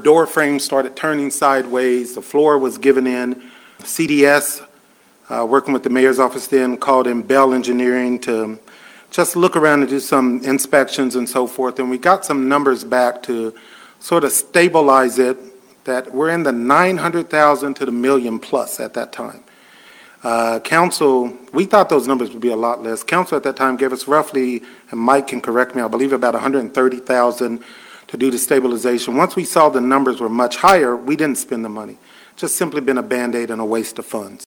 door frame started turning sideways. The floor was given in. CDS, working with the mayor's office then, called in Bell Engineering to just look around and do some inspections and so forth. And we got some numbers back to sort of stabilize it, that we're in the 900,000 to the million plus at that time. Council, we thought those numbers would be a lot less. Council at that time gave us roughly, and Mike can correct me, I believe about 130,000 to do the stabilization. Once we saw the numbers were much higher, we didn't spend the money. Just simply been a Band-Aid and a waste of funds.